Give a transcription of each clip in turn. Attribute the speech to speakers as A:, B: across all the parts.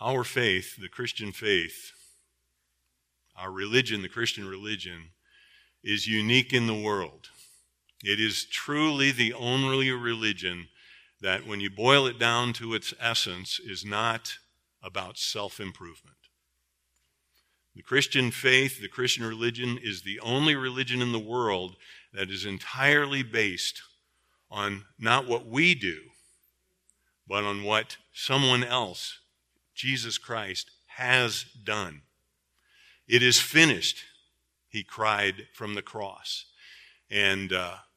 A: Our faith, the Christian faith, our religion, the Christian religion, is unique in the world. It is truly the only religion that, when you boil it down to its essence, is not about self-improvement. The Christian faith, the Christian religion, is the only religion in the world that is entirely based on not what we do, but on what someone else, Jesus Christ, has done. It is finished, he cried from the cross. And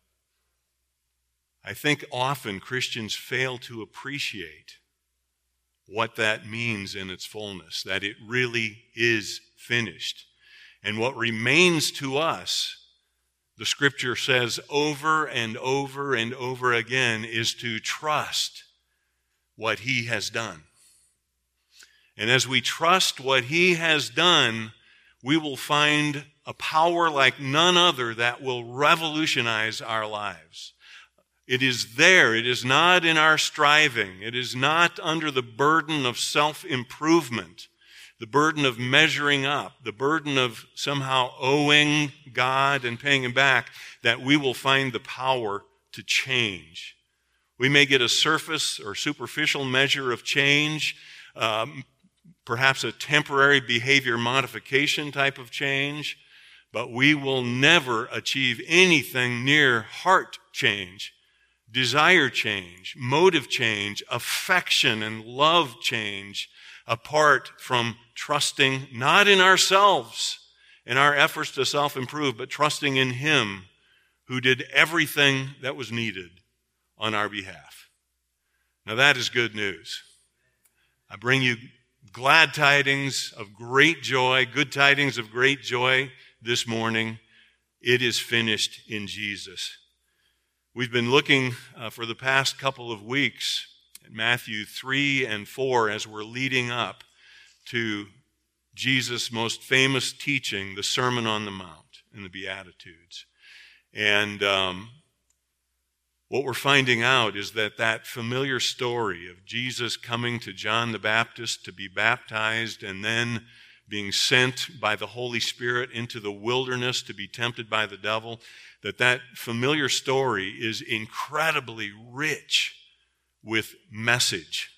A: I think often Christians fail to appreciate what that means in its fullness, that it really is finished. And what remains to us, the Scripture says over and over and over again, is to trust what he has done. And as we trust what he has done, we will find a power like none other that will revolutionize our lives. It is there. It is not in our striving. It is not under the burden of self-improvement, the burden of measuring up, the burden of somehow owing God and paying him back, that we will find the power to change. We may get a surface or superficial measure of change, perhaps a temporary behavior modification type of change, but we will never achieve anything near heart change, desire change, motive change, affection and love change apart from trusting not in ourselves and our efforts to self-improve, but trusting in him who did everything that was needed on our behalf. Now that is good news. I bring you glad tidings of great joy, good tidings of great joy this morning. It is finished in Jesus. We've been looking for the past couple of weeks at Matthew 3 and 4 as we're leading up to Jesus' most famous teaching, the Sermon on the Mount and the Beatitudes. And what we're finding out is that familiar story of Jesus coming to John the Baptist to be baptized and then being sent by the Holy Spirit into the wilderness to be tempted by the devil, that familiar story is incredibly rich with message.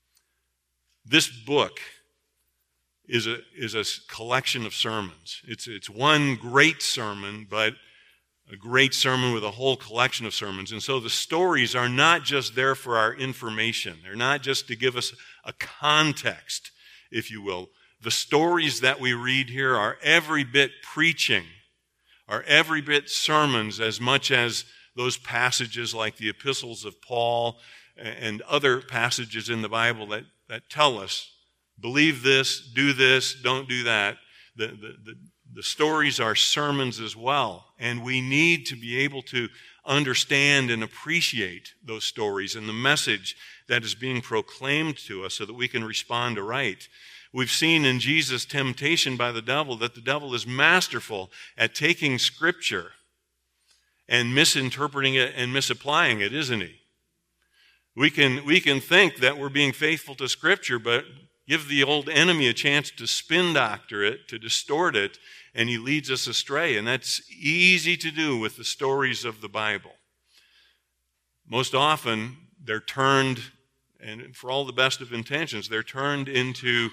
A: This book is a collection of sermons. It's one great sermon, but a great sermon with a whole collection of sermons. And so the stories are not just there for our information. They're not just to give us a context, if you will. The stories that we read here are every bit preaching, are every bit sermons, as much as those passages like the epistles of Paul and other passages in the Bible that tell us, believe this, don't do that. The stories are sermons as well, and we need to be able to understand and appreciate those stories and the message that is being proclaimed to us so that we can respond aright. We've seen in Jesus' temptation by the devil that the devil is masterful at taking Scripture and misinterpreting it and misapplying it, isn't he? We can think that we're being faithful to Scripture, but give the old enemy a chance to spin doctor it, to distort it, and he leads us astray. And that's easy to do with the stories of the Bible. Most often, they're turned, and for all the best of intentions, they're turned into,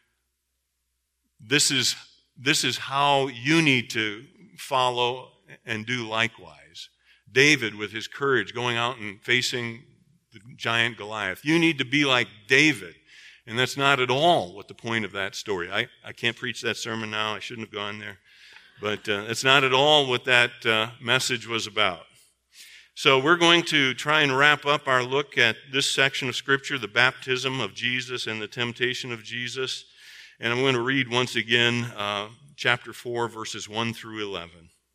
A: this is how you need to follow and do likewise. David, with his courage, going out and facing the giant Goliath. You need to be like David. And that's not at all what the point of that story. I can't preach that sermon now. I shouldn't have gone there. But it's not at all what that message was about. So we're going to try and wrap up our look at this section of Scripture, the baptism of Jesus and the temptation of Jesus. And I'm going to read once again chapter 4, verses 1 through 11.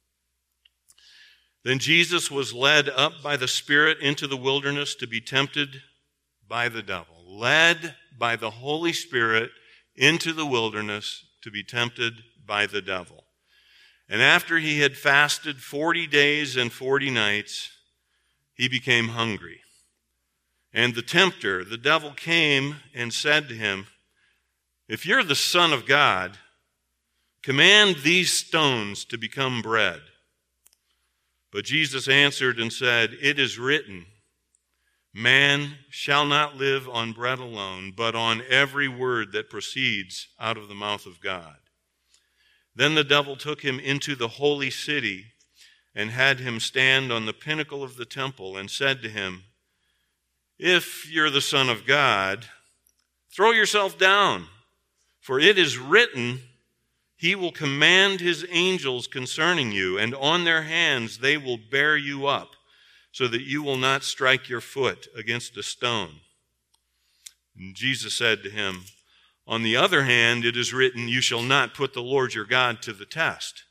A: Then Jesus was led up by the Spirit into the wilderness to be tempted by the devil. Led by the Holy Spirit into the wilderness to be tempted by the devil. And after he had fasted 40 days and 40 nights, he became hungry. And the tempter, the devil, came and said to him, If you're the Son of God, command these stones to become bread." But Jesus answered and said, "It is written, man shall not live on bread alone, but on every word that proceeds out of the mouth of God." Then the devil took him into the holy city and had him stand on the pinnacle of the temple and said to him, "If you're the Son of God, throw yourself down, for it is written, he will command his angels concerning you, and on their hands they will bear you up, so that you will not strike your foot against a stone." And Jesus said to him, "On the other hand, it is written, you shall not put the Lord your God to the test."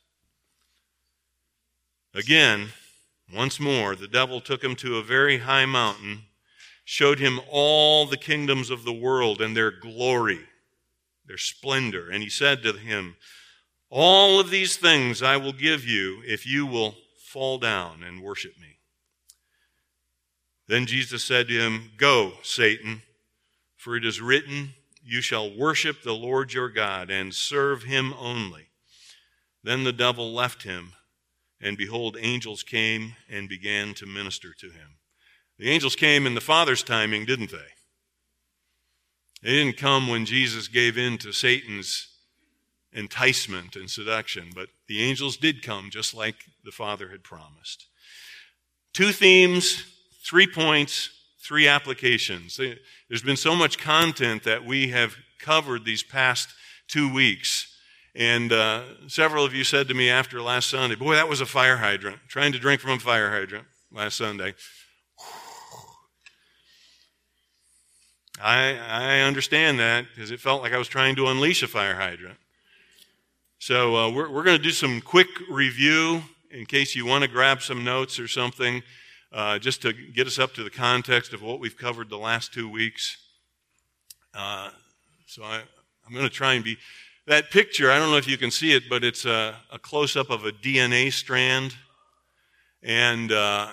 A: Again, once more, the devil took him to a very high mountain, showed him all the kingdoms of the world and their glory, their splendor. And he said to him, "All of these things I will give you if you will fall down and worship me." Then Jesus said to him, "Go, Satan, for it is written, you shall worship the Lord your God and serve him only." Then the devil left him, and behold, angels came and began to minister to him. The angels came in the Father's timing, didn't they? They didn't come when Jesus gave in to Satan's enticement and seduction, but the angels did come just like the Father had promised. 2 themes, 3 points, 3 applications. There's been so much content that we have covered these past 2 weeks. And several of you said to me after last Sunday, "Boy, that was a fire hydrant, trying to drink from a fire hydrant last Sunday." I understand that because it felt like I was trying to unleash a fire hydrant. So we're going to do some quick review in case you want to grab some notes or something, just to get us up to the context of what we've covered the last 2 weeks. So I'm going to try and be... That picture, I don't know if you can see it, but it's a close-up of a DNA strand. And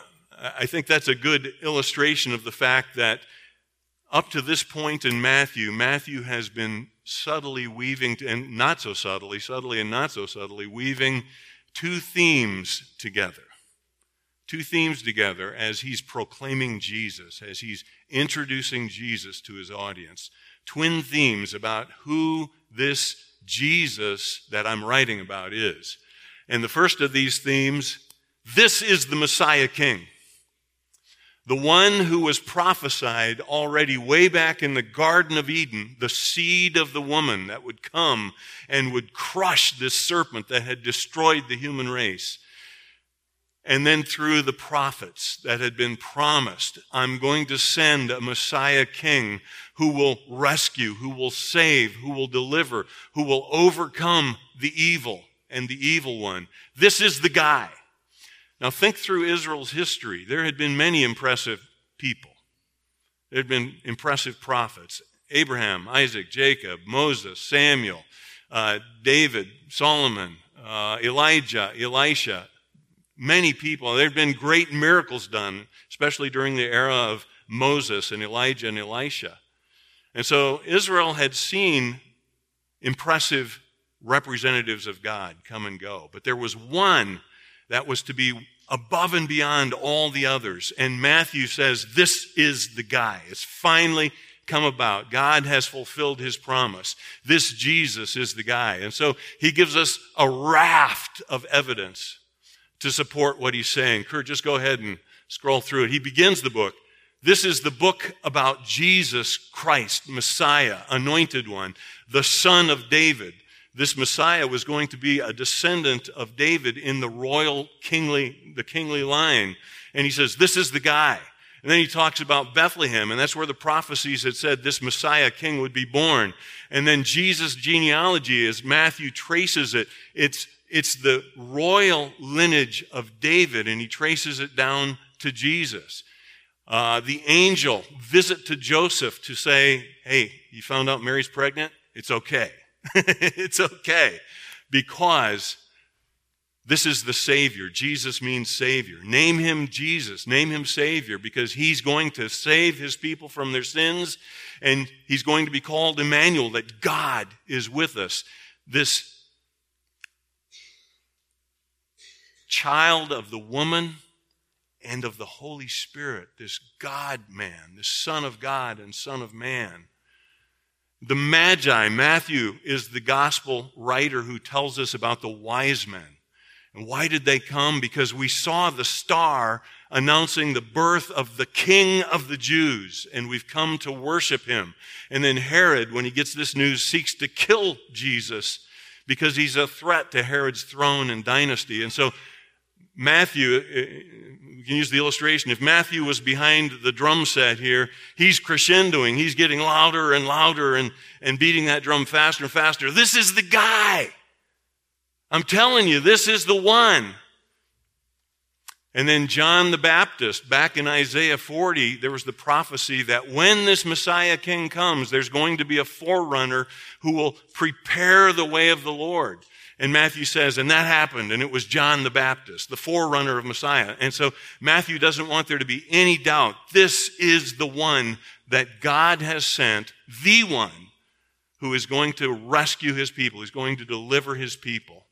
A: I think that's a good illustration of the fact that up to this point in Matthew has been subtly weaving, and not so subtly, subtly and not so subtly, weaving 2 themes together. 2 themes together as he's proclaiming Jesus, as he's introducing Jesus to his audience. Twin themes about who this Jesus that I'm writing about is. And the first of these themes, this is the Messiah King. The one who was prophesied already way back in the Garden of Eden, the seed of the woman that would come and would crush this serpent that had destroyed the human race. And then through the prophets that had been promised, I'm going to send a Messiah King who will rescue, who will save, who will deliver, who will overcome the evil and the evil one. This is the guy. Now think through Israel's history. There had been many impressive people. There had been impressive prophets. Abraham, Isaac, Jacob, Moses, Samuel, David, Solomon, Elijah, Elisha. Many people. There had been great miracles done, especially during the era of Moses and Elijah and Elisha. And so Israel had seen impressive representatives of God come and go. But there was one that was to be above and beyond all the others. And Matthew says, this is the guy. It's finally come about. God has fulfilled his promise. This Jesus is the guy. And so he gives us a raft of evidence to support what he's saying. Kurt, just go ahead and scroll through it. He begins the book. This is the book about Jesus Christ, Messiah, anointed one, the son of David. This Messiah was going to be a descendant of David in the royal kingly line. And he says, this is the guy. And then he talks about Bethlehem, and that's where the prophecies had said this Messiah king would be born. And then Jesus' genealogy, as Matthew traces it, it's the royal lineage of David, and he traces it down to Jesus. The angel visit to Joseph to say, hey, you found out Mary's pregnant? It's okay. It's okay. Because This is the Savior. Jesus means Savior. Name him Jesus. Name him Savior, because he's going to save his people from their sins, and he's going to be called Emmanuel, that God is with us. This child of the woman and of the Holy Spirit, this God-man, this Son of God and Son of Man. The Magi, Matthew is the gospel writer who tells us about the wise men. And why did they come? Because we saw the star announcing the birth of the King of the Jews, and we've come to worship him. And then Herod, when he gets this news, seeks to kill Jesus because he's a threat to Herod's throne and dynasty. And so Matthew, we can use the illustration, if Matthew was behind the drum set here, he's crescendoing, he's getting louder and louder and beating that drum faster and faster. This is the guy. I'm telling you, this is the one. And then John the Baptist, back in Isaiah 40, there was the prophecy that when this Messiah King comes, there's going to be a forerunner who will prepare the way of the Lord. And Matthew says, and that happened, and it was John the Baptist, the forerunner of Messiah. And so Matthew doesn't want there to be any doubt. This is the one that God has sent, the one who is going to rescue his people, who's going to deliver his people.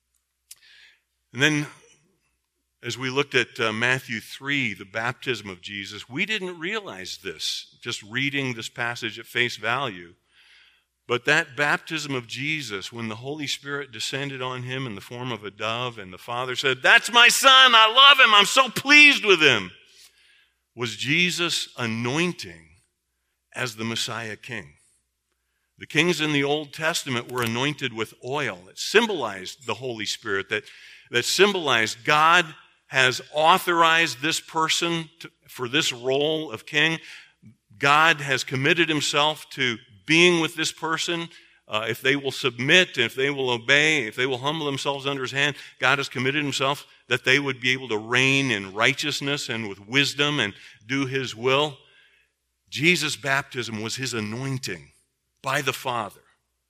A: And then, as we looked at Matthew 3, the baptism of Jesus, we didn't realize this, just reading this passage at face value. But that baptism of Jesus, when the Holy Spirit descended on him in the form of a dove, and the Father said, "That's my Son, I love him, I'm so pleased with him," was Jesus' anointing as the Messiah King. The kings in the Old Testament were anointed with oil. It symbolized the Holy Spirit, that symbolized God has authorized this person for this role of king. God has committed himself to being with this person. If they will submit, if they will obey, if they will humble themselves under his hand, God has committed himself that they would be able to reign in righteousness and with wisdom and do his will. Jesus' baptism was his anointing by the Father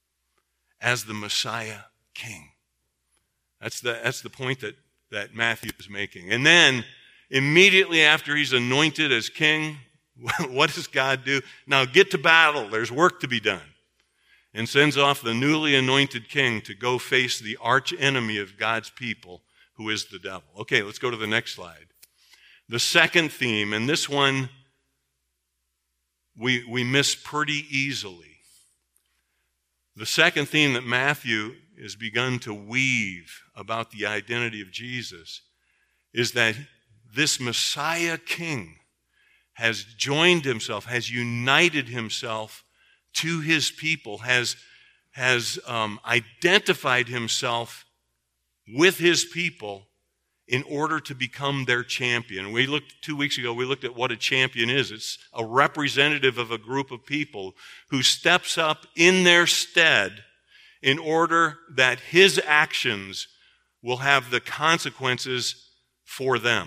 A: as the Messiah King. That's the point that Matthew is making. And then, immediately after he's anointed as king, what does God do? Now get to battle. There's work to be done. And sends off the newly anointed king to go face the arch enemy of God's people, who is the devil. Okay, let's go to the next slide. The second theme, and this one we miss pretty easily. The second theme that Matthew has begun to weave about the identity of Jesus is that this Messiah King has joined himself, has united himself to his people, has identified himself with his people in order to become their champion. 2 weeks ago, we looked at what a champion is. It's a representative of a group of people who steps up in their stead in order that his actions will have the consequences for them.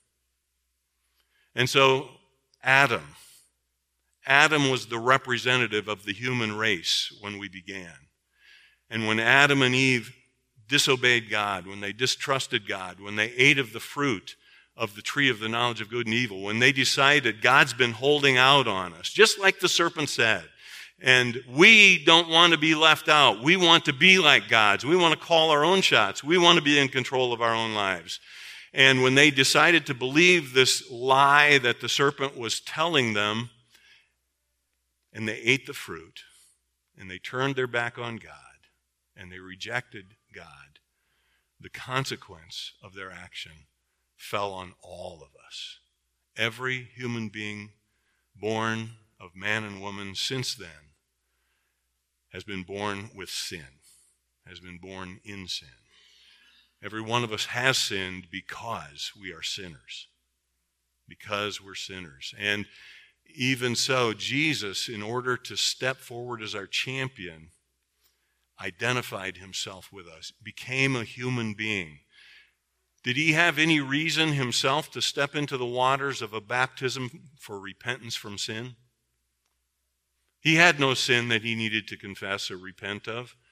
A: And so, Adam was the representative of the human race when we began. And when Adam and Eve disobeyed God, when they distrusted God, when they ate of the fruit of the tree of the knowledge of good and evil, when they decided God's been holding out on us, just like the serpent said, and we don't want to be left out. We want to be like God's. We want to call our own shots. We want to be in control of our own lives. And when they decided to believe this lie that the serpent was telling them, and they ate the fruit, and they turned their back on God, and they rejected God, the consequence of their action fell on all of us. Every human being born of man and woman since then has been born with sin, has been born in sin. Every one of us has sinned because we are sinners, because we're sinners. And even so, Jesus, in order to step forward as our champion, identified himself with us, became a human being. Did he have any reason himself to step into the waters of a baptism for repentance from sin? He had no sin that he needed to confess or repent of.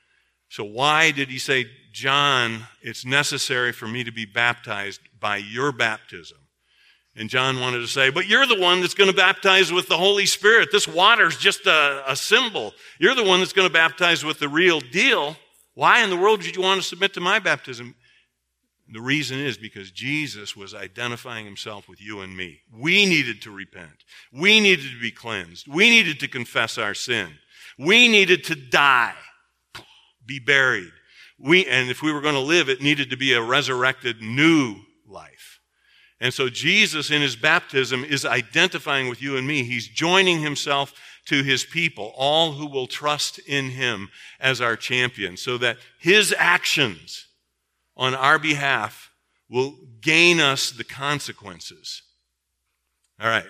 A: So why did he say, John, it's necessary for me to be baptized by your baptism? And John wanted to say, but you're the one that's going to baptize with the Holy Spirit. This water's just a symbol. You're the one that's going to baptize with the real deal. Why in the world did you want to submit to my baptism? The reason is because Jesus was identifying himself with you and me. We needed to repent. We needed to be cleansed. We needed to confess our sin. We needed to die, be buried. And if we were going to live, it needed to be a resurrected new life. And so Jesus in his baptism is identifying with you and me. He's joining himself to his people, all who will trust in him as our champion, so that his actions on our behalf will gain us the consequences. All right,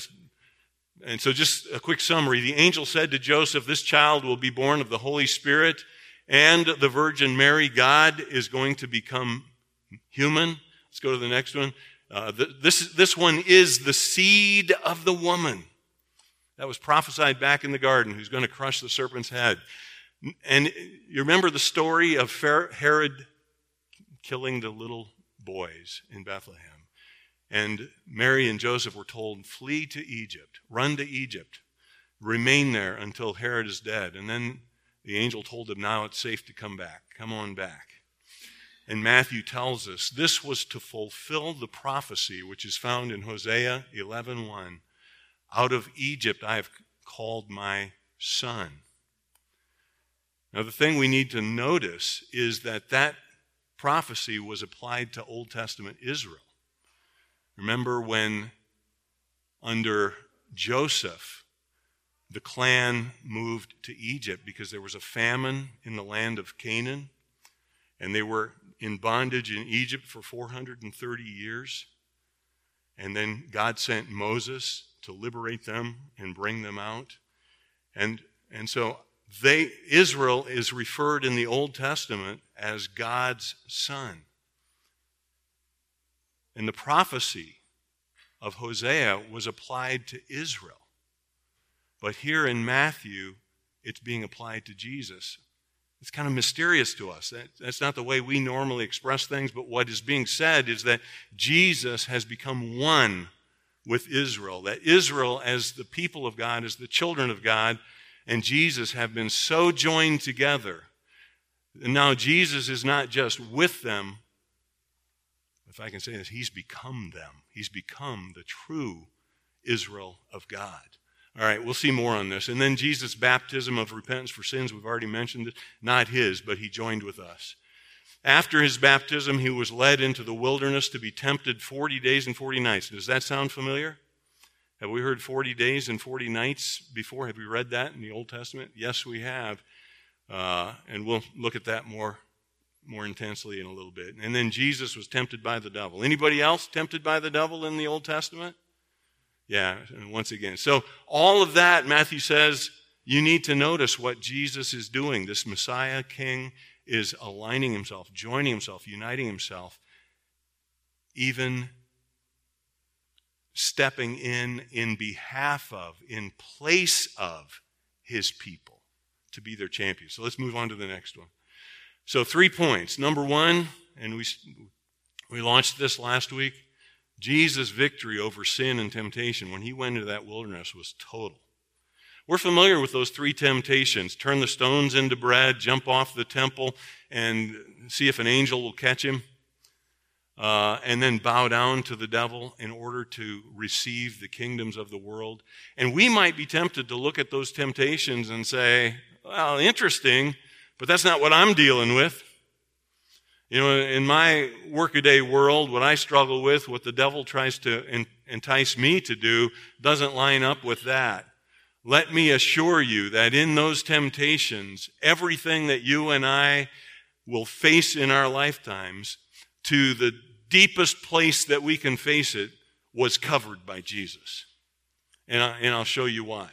A: and so just a quick summary. The angel said to Joseph, this child will be born of the Holy Spirit and the Virgin Mary. God is going to become human. Let's go to the next one. This one is the seed of the woman that was prophesied back in the garden, who's going to crush the serpent's head. And you remember the story of Herod killing the little boys in Bethlehem. And Mary and Joseph were told, flee to Egypt, run to Egypt, remain there until Herod is dead. And then the angel told them, now it's safe to come back. Come on back. And Matthew tells us this was to fulfill the prophecy which is found in Hosea 11:1. Out of Egypt I have called my son. Now the thing we need to notice is that prophecy was applied to Old Testament Israel. Remember when under Joseph, the clan moved to Egypt because there was a famine in the land of Canaan, and they were in bondage in Egypt for 430 years. And then God sent Moses to liberate them and bring them out. And so Israel is referred in the Old Testament as God's son. And the prophecy of Hosea was applied to Israel. But here in Matthew, it's being applied to Jesus. It's kind of mysterious to us. That's not the way we normally express things, but what is being said is that Jesus has become one with Israel, that Israel as the people of God, as the children of God, and Jesus have been so joined together. And now Jesus is not just with them, if I can say this, he's become them. He's become the true Israel of God. All right, we'll see more on this. And then Jesus' baptism of repentance for sins, we've already mentioned it. Not his, but he joined with us. After his baptism, he was led into the wilderness to be tempted 40 days and 40 nights. Does that sound familiar? Have we heard 40 days and 40 nights before? Have we read that in the Old Testament? Yes, we have. And we'll look at that more intensely in a little bit. And then Jesus was tempted by the devil. Anybody else tempted by the devil in the Old Testament? Yeah, and once again. So all of that, Matthew says, you need to notice what Jesus is doing. This Messiah King is aligning himself, joining himself, uniting himself, even stepping in behalf of, in place of his people to be their champion. So let's move on to the next one. So 3 points. Number one, and we launched this last week, Jesus' victory over sin and temptation when he went into that wilderness was total. We're familiar with those 3 temptations. Turn the stones into bread, jump off the temple, and see if an angel will catch him, and then bow down to the devil in order to receive the kingdoms of the world. And we might be tempted to look at those temptations and say, well, interesting, but that's not what I'm dealing with. You know, in my workaday world, what I struggle with, what the devil tries to entice me to do, doesn't line up with that. Let me assure you that in those temptations, everything that you and I will face in our lifetimes, to the deepest place that we can face it, was covered by Jesus. And I'll show you why.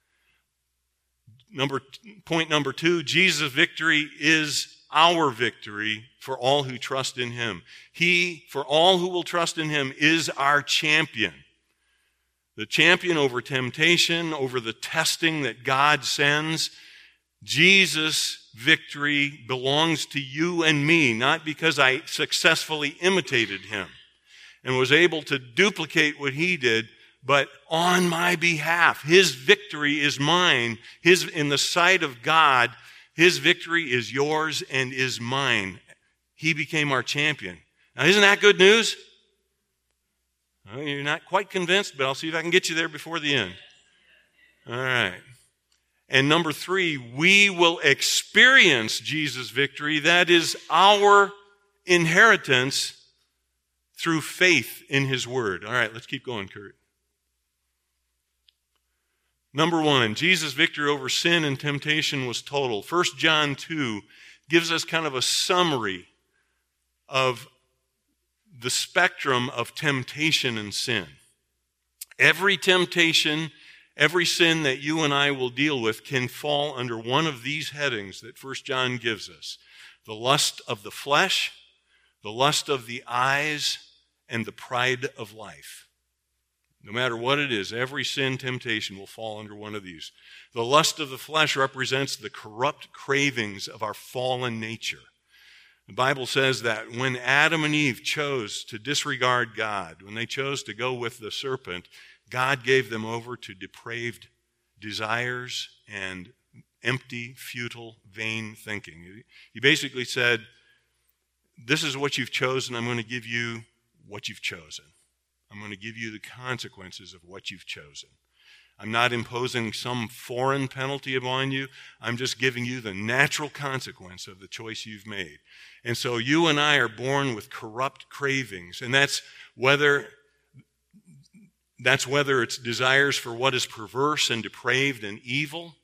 A: Point number 2, Jesus' victory is our victory for all who trust in him. He, for all who will trust in him, is our champion. The champion over temptation, over the testing that God sends. Jesus victory belongs to you and me, not because I successfully imitated him and was able to duplicate what he did, but on my behalf. His victory is mine. In the sight of God, his victory is yours and is mine. He became our champion. Now, isn't that good news? Well, you're not quite convinced, but I'll see if I can get you there before the end. All right. And number 3, we will experience Jesus' victory. That is our inheritance through faith in his word. All right, let's keep going, Kurt. Number 1, Jesus' victory over sin and temptation was total. 1 John 2 gives us kind of a summary of the spectrum of temptation and sin. Every temptation, every sin that you and I will deal with can fall under one of these headings that 1 John gives us. The lust of the flesh, the lust of the eyes, and the pride of life. No matter what it is, every sin, temptation will fall under one of these. The lust of the flesh represents the corrupt cravings of our fallen nature. The Bible says that when Adam and Eve chose to disregard God, when they chose to go with the serpent, God gave them over to depraved desires and empty, futile, vain thinking. He basically said, this is what you've chosen. I'm going to give you what you've chosen. I'm going to give you the consequences of what you've chosen. I'm not imposing some foreign penalty upon you. I'm just giving you the natural consequence of the choice you've made. And so you and I are born with corrupt cravings, and that's whether it's desires for what is perverse and depraved and evil,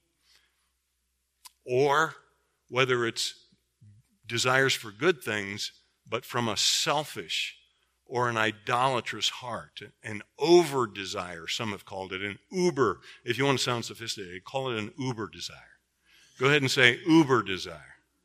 A: or whether it's desires for good things, but from a selfish or an idolatrous heart, an over-desire, some have called it, an uber. If you want to sound sophisticated, call it an uber desire. Go ahead and say uber desire.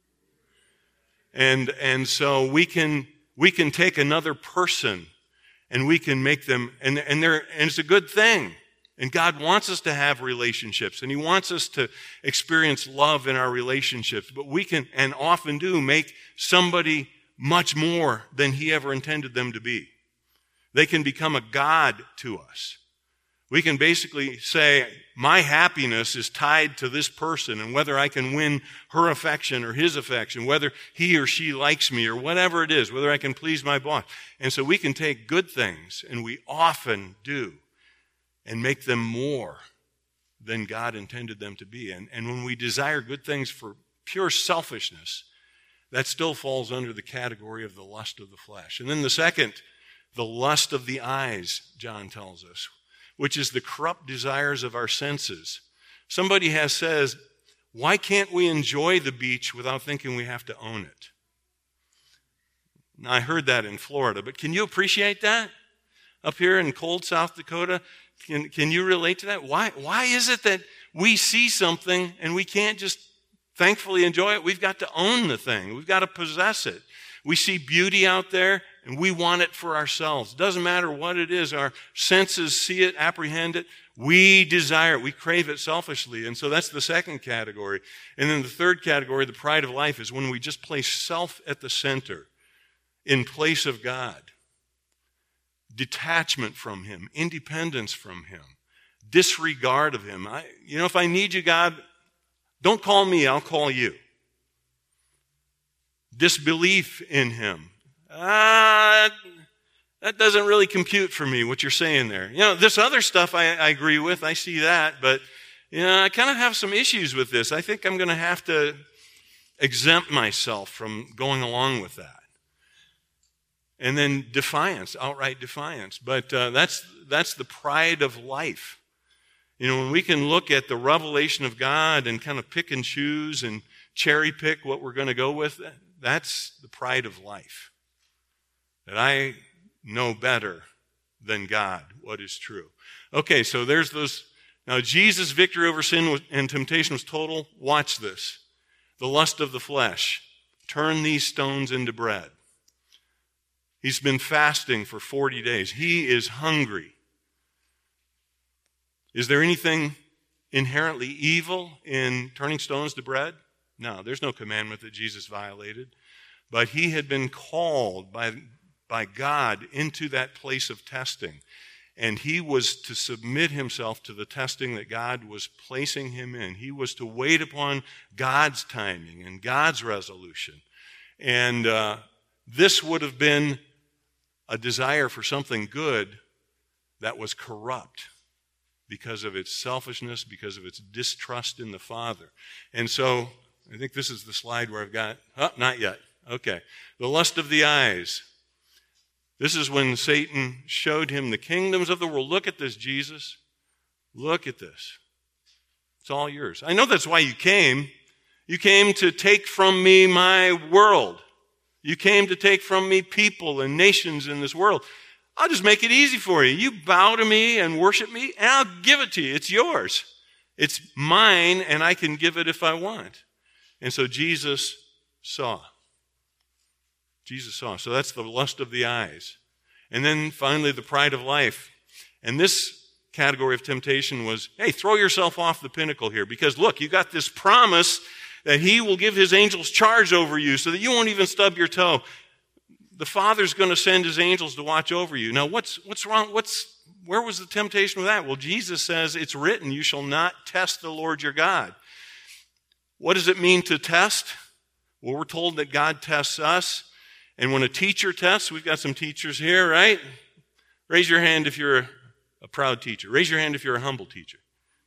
A: And so we can take another person and we can make them, and it's a good thing. And God wants us to have relationships, and he wants us to experience love in our relationships. But we can, and often do, make somebody much more than he ever intended them to be. They can become a god to us. We can basically say, my happiness is tied to this person, and whether I can win her affection or his affection, whether he or she likes me or whatever it is, whether I can please my boss. And so we can take good things, and we often do, and make them more than God intended them to be. And when we desire good things for pure selfishness, that still falls under the category of the lust of the flesh. And then the second, the lust of the eyes, John tells us, which is the corrupt desires of our senses. Somebody has said, why can't we enjoy the beach without thinking we have to own it? Now, I heard that in Florida, but can you appreciate that? Up here in cold South Dakota, can you relate to that? Why is it that we see something and we can't just thankfully enjoy it? We've got to own the thing. We've got to possess it. We see beauty out there and we want it for ourselves. It doesn't matter what it is. Our senses see it, apprehend it. We desire it. We crave it selfishly. And so that's the second category. And then the third category, the pride of life, is when we just place self at the center in place of God. Detachment from him, independence from him, disregard of him. If I need you, God, don't call me, I'll call you. Disbelief in him. That doesn't really compute for me, what you're saying there. This other stuff I agree with, I see that, but I kind of have some issues with this. I think I'm going to have to exempt myself from going along with that. And then defiance, outright defiance. But that's the pride of life. When we can look at the revelation of God and kind of pick and choose and cherry pick what we're going to go with, that's the pride of life. That I know better than God what is true. Okay, so there's those. Now, Jesus' victory over sin and temptation was total. Watch this. The lust of the flesh. Turn these stones into bread. He's been fasting for 40 days. He is hungry. Is there anything inherently evil in turning stones to bread? No, there's no commandment that Jesus violated. But he had been called by God into that place of testing. And he was to submit himself to the testing that God was placing him in. He was to wait upon God's timing and God's resolution. And this would have been a desire for something good that was corrupt because of its selfishness, because of its distrust in the Father. And so, I think this is the slide where I've got, not yet. Okay. The lust of the eyes. This is when Satan showed him the kingdoms of the world. Look at this, Jesus. Look at this. It's all yours. I know that's why you came. You came to take from me my world. You came to take from me people and nations in this world. I'll just make it easy for you. You bow to me and worship me, and I'll give it to you. It's yours. It's mine, and I can give it if I want. And so Jesus saw. Jesus saw. So that's the lust of the eyes. And then finally, the pride of life. And this category of temptation was, hey, throw yourself off the pinnacle here. Because look, you got this promise that he will give his angels charge over you so that you won't even stub your toe. The Father's going to send his angels to watch over you. Now, what's wrong? Where was the temptation with that? Well, Jesus says, it's written, you shall not test the Lord your God. What does it mean to test? Well, we're told that God tests us. And when a teacher tests, we've got some teachers here, right? Raise your hand if you're a proud teacher. Raise your hand if you're a humble teacher.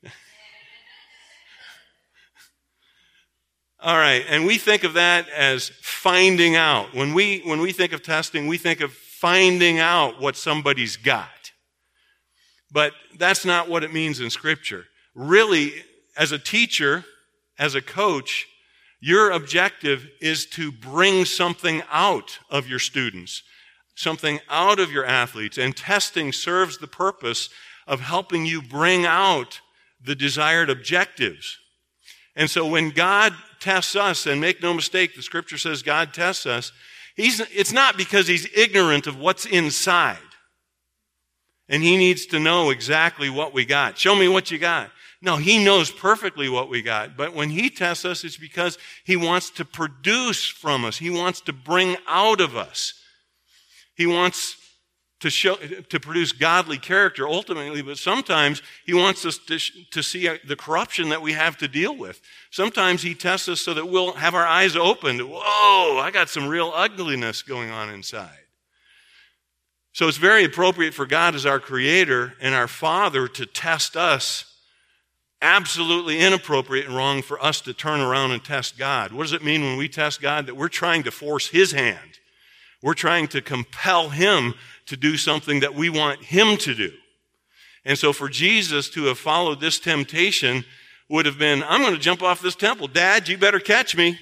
A: All right, and we think of that as finding out. When we think of testing, we think of finding out what somebody's got. But that's not what it means in Scripture. Really, as a teacher, as a coach, your objective is to bring something out of your students, something out of your athletes, and testing serves the purpose of helping you bring out the desired objectives. And so when God tests us, and make no mistake, the Scripture says God tests us, it's not because he's ignorant of what's inside. And he needs to know exactly what we got. Show me what you got. No, he knows perfectly what we got. But when he tests us, it's because he wants to produce from us. He wants to bring out of us. He wants to produce godly character ultimately, but sometimes he wants us to see the corruption that we have to deal with. Sometimes he tests us so that we'll have our eyes opened. Whoa, I got some real ugliness going on inside. So it's very appropriate for God as our Creator and our Father to test us. Absolutely inappropriate and wrong for us to turn around and test God. What does it mean when we test God? That we're trying to force his hand. We're trying to compel him to do something that we want him to do. And so for Jesus to have followed this temptation would have been, I'm going to jump off this temple. Dad, you better catch me.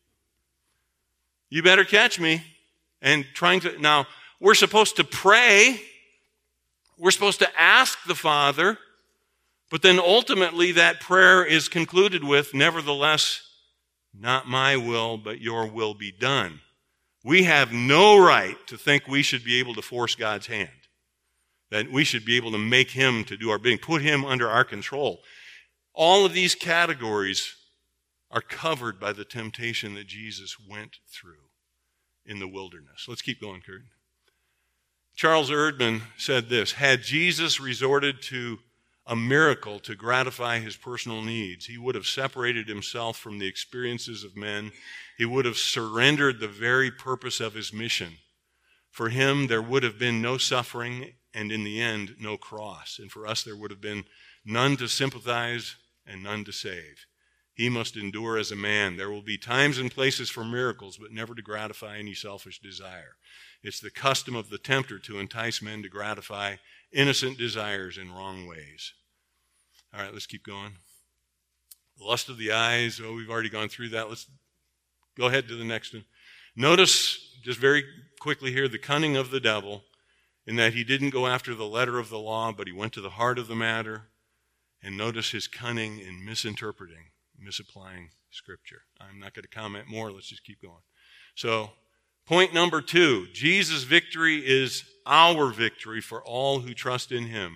A: You better catch me. And now, we're supposed to pray. We're supposed to ask the Father. But then ultimately that prayer is concluded with, nevertheless, not my will, but your will be done. We have no right to think we should be able to force God's hand, that we should be able to make him to do our bidding, put him under our control. All of these categories are covered by the temptation that Jesus went through in the wilderness. Let's keep going, Kurt. Charles Erdman said this, had Jesus resorted to a miracle to gratify his personal needs, he would have separated himself from the experiences of men. He would have surrendered the very purpose of his mission. For him, there would have been no suffering, and in the end, no cross. And for us, there would have been none to sympathize and none to save. He must endure as a man. There will be times and places for miracles, but never to gratify any selfish desire. It's the custom of the tempter to entice men to gratify innocent desires in wrong ways. All right, let's keep going. The lust of the eyes. Oh, we've already gone through that. Let's go ahead to the next one. Notice, just very quickly here, the cunning of the devil, in that he didn't go after the letter of the law, but he went to the heart of the matter. And notice his cunning in misinterpreting, misapplying Scripture. I'm not going to comment more. Let's just keep going. So, point number 2, Jesus' victory is our victory for all who trust in him.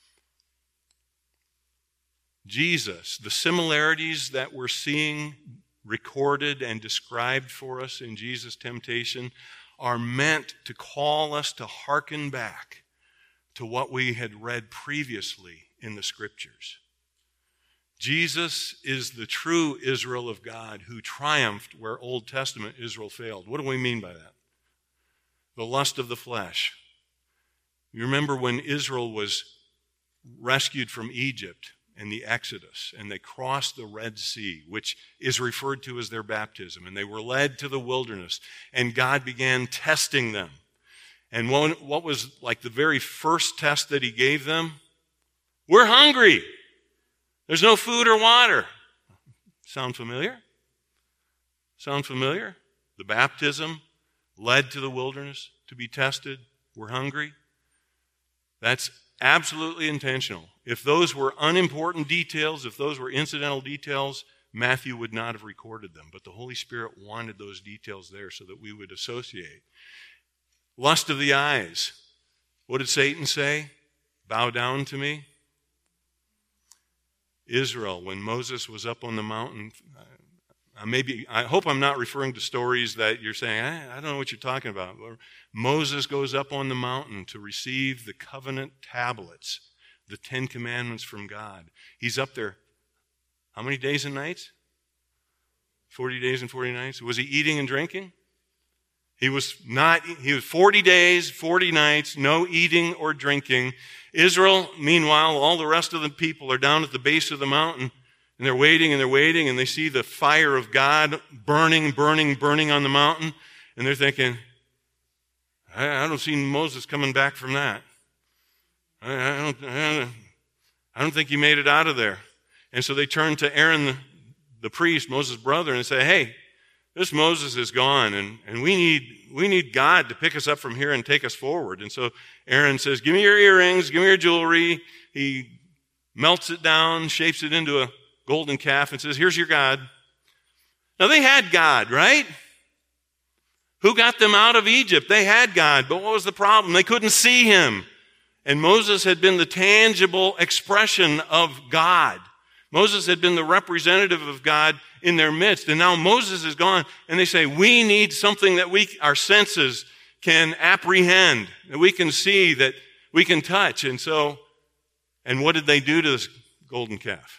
A: Jesus, the similarities that we're seeing recorded and described for us in Jesus' temptation are meant to call us to hearken back to what we had read previously in the Scriptures. Jesus is the true Israel of God who triumphed where Old Testament Israel failed. What do we mean by that? The lust of the flesh. You remember when Israel was rescued from Egypt and the Exodus, and they crossed the Red Sea, which is referred to as their baptism, and they were led to the wilderness, and God began testing them. And what was like the very first test that he gave them? We're hungry. There's no food or water. Sound familiar? Sound familiar? The baptism led to the wilderness to be tested. We're hungry. That's absolutely intentional. If those were unimportant details, if those were incidental details, Matthew would not have recorded them. But the Holy Spirit wanted those details there so that we would associate. Lust of the eyes. What did Satan say? Bow down to me. Israel, when Moses was up on the mountain, I hope I'm not referring to stories that you're saying, I don't know what you're talking about. Moses goes up on the mountain to receive the covenant tablets, the 10 Commandments from God. He's up there, how many days and nights? 40 days and 40 nights. Was he eating and drinking? He was 40 days, 40 nights, no eating or drinking. Israel, meanwhile, all the rest of the people are down at the base of the mountain, and they're waiting, and they see the fire of God burning on the mountain, and they're thinking, I don't see Moses coming back from that. I don't think he made it out of there. And so they turn to Aaron, the priest, Moses' brother, and say, hey, this Moses is gone, and we need God to pick us up from here and take us forward. And so Aaron says, give me your earrings, give me your jewelry. He melts it down, shapes it into a golden calf, and says, here's your God. Now they had God, right? Who got them out of Egypt? They had God, but what was the problem? They couldn't see him. And Moses had been the tangible expression of God. Moses had been the representative of God in their midst. And now Moses is gone, and they say, we need something that our senses can apprehend, that we can see, that we can touch. And what did they do to this golden calf?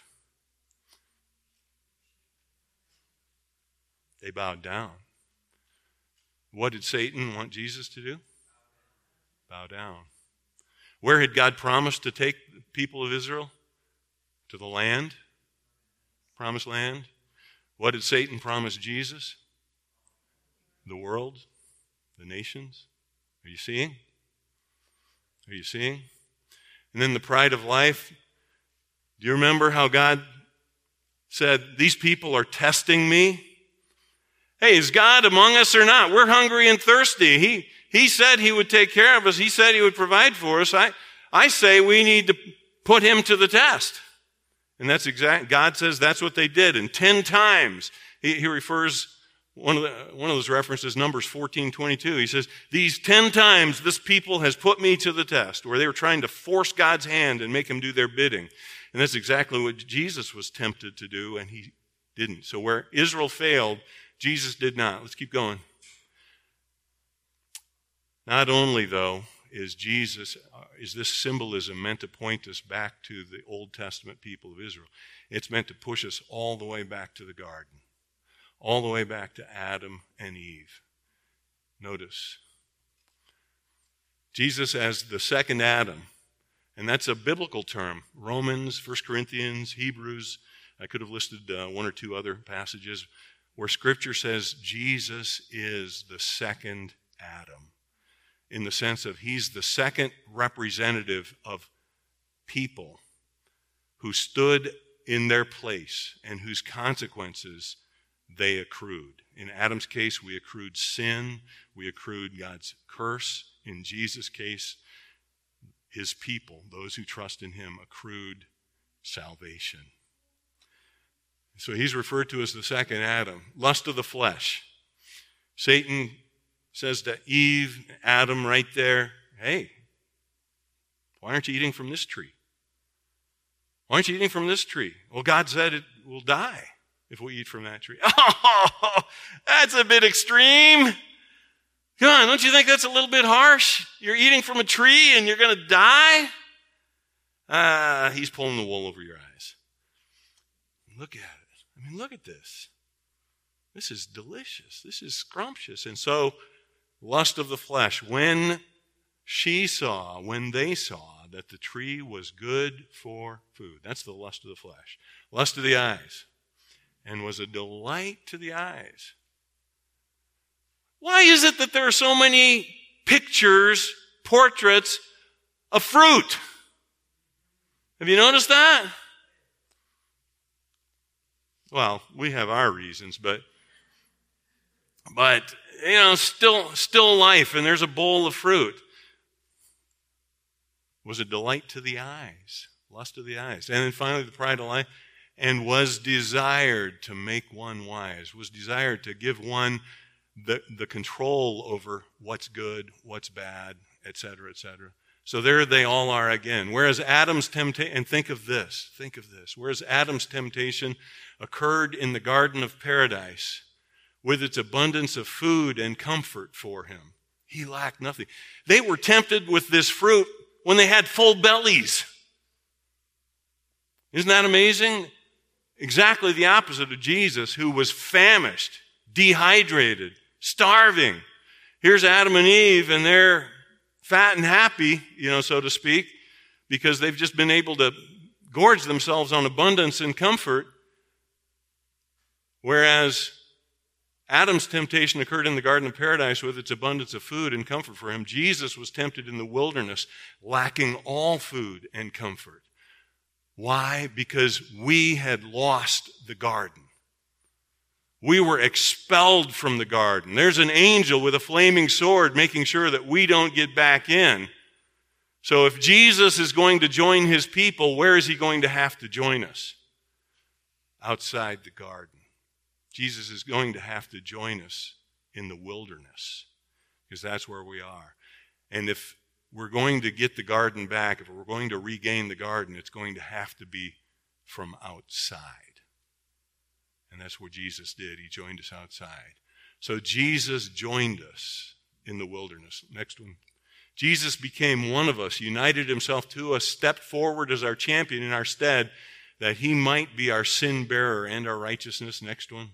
A: They bowed down. What did Satan want Jesus to do? Bow down. Where had God promised to take the people of Israel? To the land, promised land. What did Satan promise Jesus? The world, the nations. Are you seeing? Are you seeing? And then the pride of life. Do you remember how God said, these people are testing me? Hey, is God among us or not? We're hungry and thirsty. He said he would take care of us. He said he would provide for us. I say we need to put him to the test. And that's God says that's what they did. And 10 times, he refers, one of those references, Numbers 14:22. He says, these 10 times this people has put me to the test, where they were trying to force God's hand and make him do their bidding. And that's exactly what Jesus was tempted to do, and he didn't. So where Israel failed, Jesus did not. Let's keep going. Not only, though, is this symbolism meant to point us back to the Old Testament people of Israel. It's meant to push us all the way back to the garden, all the way back to Adam and Eve. Notice, Jesus as the second Adam, and that's a biblical term. Romans, 1 Corinthians, Hebrews, I could have listed one or two other passages where Scripture says Jesus is the second Adam, in the sense of he's the second representative of people who stood in their place and whose consequences they accrued. In Adam's case, we accrued sin. We accrued God's curse. In Jesus' case, his people, those who trust in him, accrued salvation. So he's referred to as the second Adam. Lust of the flesh. Satan says to Eve, Adam right there, hey, why aren't you eating from this tree? Why aren't you eating from this tree? Well, God said it will die if we eat from that tree. Oh, that's a bit extreme. Come on, don't you think that's a little bit harsh? You're eating from a tree and you're going to die? He's pulling the wool over your eyes. Look at it. I mean, look at this. This is delicious. This is scrumptious. And so, lust of the flesh. When they saw that the tree was good for food. That's the lust of the flesh. Lust of the eyes. And was a delight to the eyes. Why is it that there are so many pictures, portraits of fruit? Have you noticed that? Well, we have our reasons, but you know, still life, and there's a bowl of fruit. Was a delight to the eyes, lust of the eyes. And then finally the pride of life, and was desired to make one wise, was desired to give one the control over what's good, what's bad, etc., etc. So there they all are again. Whereas Adam's temptation, and think of this, whereas Adam's temptation occurred in the Garden of Paradise with its abundance of food and comfort for him. He lacked nothing. They were tempted with this fruit when they had full bellies. Isn't that amazing? Exactly the opposite of Jesus, who was famished, dehydrated, starving. Here's Adam and Eve, and they're fat and happy, so to speak, because they've just been able to gorge themselves on abundance and comfort. Whereas Adam's temptation occurred in the Garden of Paradise with its abundance of food and comfort for him. Jesus was tempted in the wilderness, lacking all food and comfort. Why? Because we had lost the garden. We were expelled from the garden. There's an angel with a flaming sword making sure that we don't get back in. So if Jesus is going to join his people, where is he going to have to join us? Outside the garden. Jesus is going to have to join us in the wilderness, because that's where we are. And if we're going to get the garden back, if we're going to regain the garden, it's going to have to be from outside. And that's what Jesus did. He joined us outside. So Jesus joined us in the wilderness. Next one. Jesus became one of us, united himself to us, stepped forward as our champion in our stead, that he might be our sin bearer and our righteousness. Next one.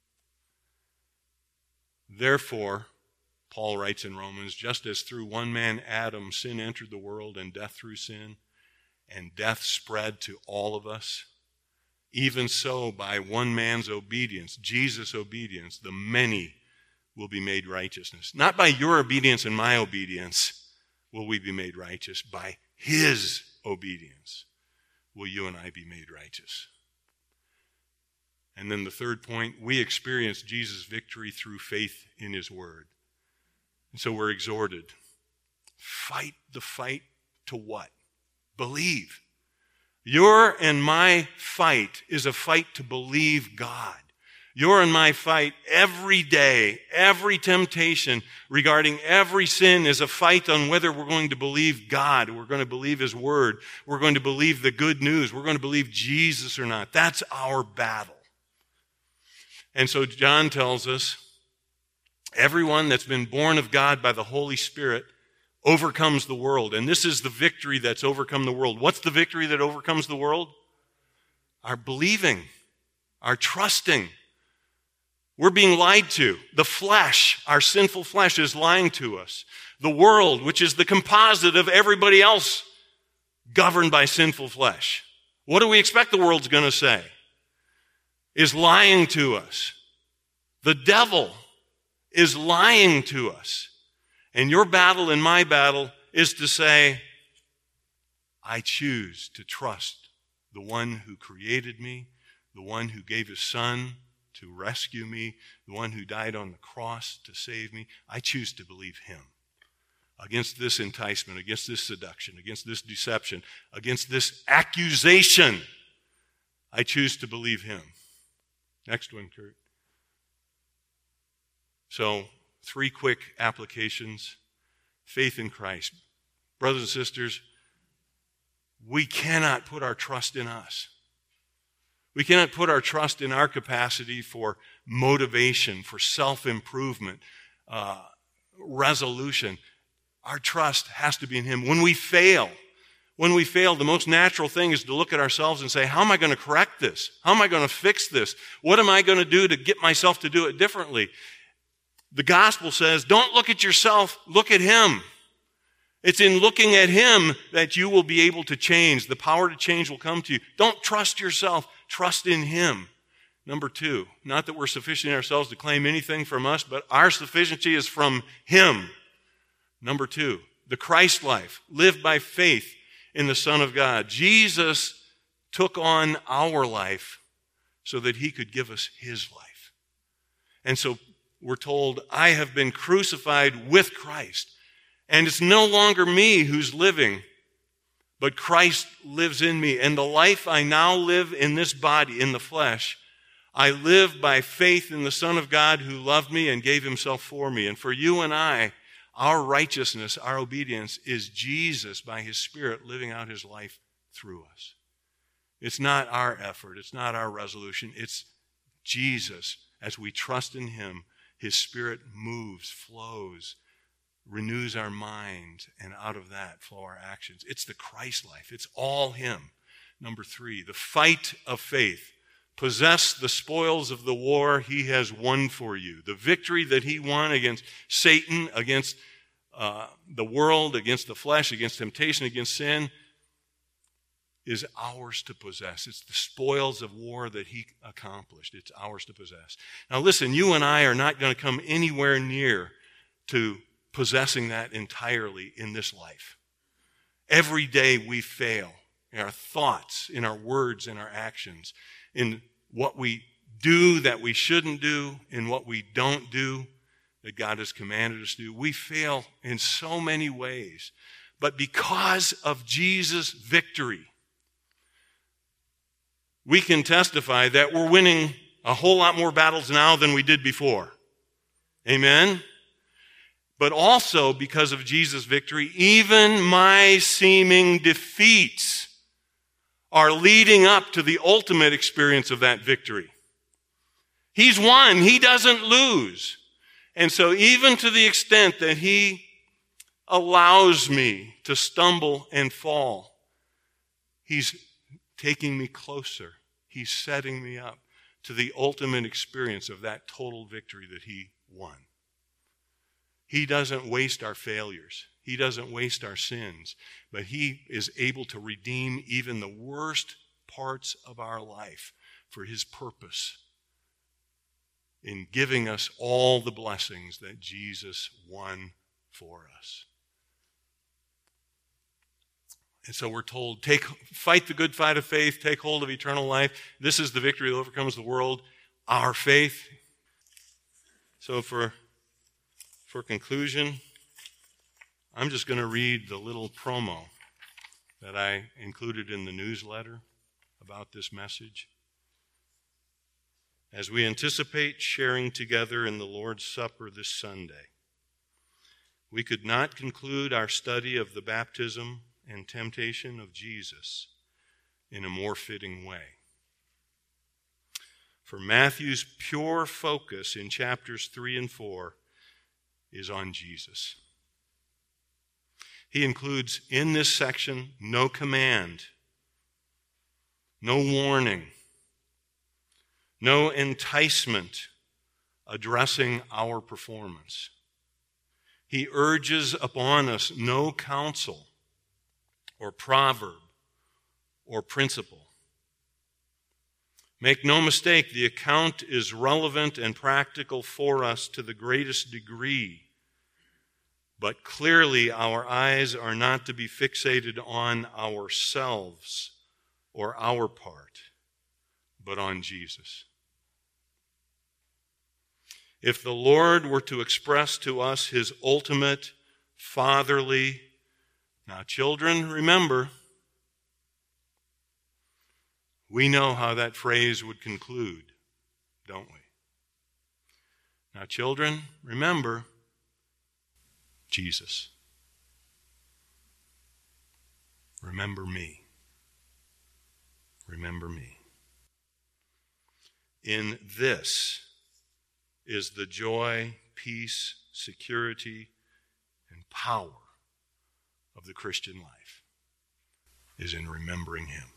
A: Therefore, Paul writes in Romans, just as through one man, Adam, sin entered the world, and death through sin, and death spread to all of us, even so, by one man's obedience, Jesus' obedience, the many will be made righteousness. Not by your obedience and my obedience will we be made righteous. By his obedience will you and I be made righteous. And then the third point, we experience Jesus' victory through faith in his word. And so we're exhorted, fight the fight to what? Believe. Your and my fight is a fight to believe God. Your and my fight every day, every temptation regarding every sin is a fight on whether we're going to believe God, we're going to believe his word, we're going to believe the good news, we're going to believe Jesus or not. That's our battle. And so John tells us, everyone that's been born of God by the Holy Spirit overcomes the world. And this is the victory that's overcome the world. What's the victory that overcomes the world? Our believing, our trusting. We're being lied to. The flesh, our sinful flesh, is lying to us. The world, which is the composite of everybody else governed by sinful flesh. What do we expect the world's going to say? Is lying to us. The devil is lying to us. And your battle and my battle is to say, I choose to trust the one who created me, the one who gave his son to rescue me, the one who died on the cross to save me. I choose to believe him. Against this enticement, against this seduction, against this deception, against this accusation, I choose to believe him. Next one, Kurt. So, 3 quick applications. Faith in Christ. Brothers and sisters, we cannot put our trust in us. We cannot put our trust in our capacity for motivation, for self-improvement, resolution. Our trust has to be in Him. When we fail, the most natural thing is to look at ourselves and say, how am I going to correct this? How am I going to fix this? What am I going to do to get myself to do it differently? The gospel says, don't look at yourself, look at Him. It's in looking at Him that you will be able to change. The power to change will come to you. Don't trust yourself, trust in Him. Number 2, not that we're sufficient in ourselves to claim anything from us, but our sufficiency is from Him. Number 2, the Christ life, lived by faith in the Son of God. Jesus took on our life so that He could give us His life. And so we're told, I have been crucified with Christ. And it's no longer me who's living, but Christ lives in me. And the life I now live in this body, in the flesh, I live by faith in the Son of God who loved me and gave Himself for me. And for you and I, our righteousness, our obedience is Jesus by His Spirit living out His life through us. It's not our effort. It's not our resolution. It's Jesus. As we trust in Him, His Spirit moves, flows, renews our mind, and out of that flow our actions. It's the Christ life. It's all Him. Number 3, the fight of faith. Possess the spoils of the war He has won for you. The victory that He won against Satan, against the world, against the flesh, against temptation, against sin, is ours to possess. It's the spoils of war that He accomplished. It's ours to possess. Now listen, you and I are not going to come anywhere near to possessing that entirely in this life. Every day we fail in our thoughts, in our words, in our actions, in what we do that we shouldn't do, in what we don't do that God has commanded us to do. We fail in so many ways. But because of Jesus' victory, we can testify that we're winning a whole lot more battles now than we did before. Amen? But also because of Jesus' victory, even my seeming defeats are leading up to the ultimate experience of that victory. He's won. He doesn't lose. And so even to the extent that He allows me to stumble and fall, He's taking me closer. He's setting me up to the ultimate experience of that total victory that He won. He doesn't waste our failures. He doesn't waste our sins, but He is able to redeem even the worst parts of our life for His purpose in giving us all the blessings that Jesus won for us. And so we're told, fight the good fight of faith, take hold of eternal life. This is the victory that overcomes the world, our faith. So for conclusion, I'm just going to read the little promo that I included in the newsletter about this message. As we anticipate sharing together in the Lord's Supper this Sunday, we could not conclude our study of the baptism and temptation of Jesus in a more fitting way. For Matthew's pure focus in chapters 3 and 4 is on Jesus. He includes in this section no command, no warning, no enticement addressing our performance. He urges upon us no counsel or proverb or principle. Make no mistake, the account is relevant and practical for us to the greatest degree. But clearly, our eyes are not to be fixated on ourselves or our part, but on Jesus. If the Lord were to express to us His ultimate fatherly, now children, remember, we know how that phrase would conclude, don't we? Now children, remember, Jesus. Remember me. Remember me. in this is the joy, peace, security, and power of the Christian life, is in remembering him.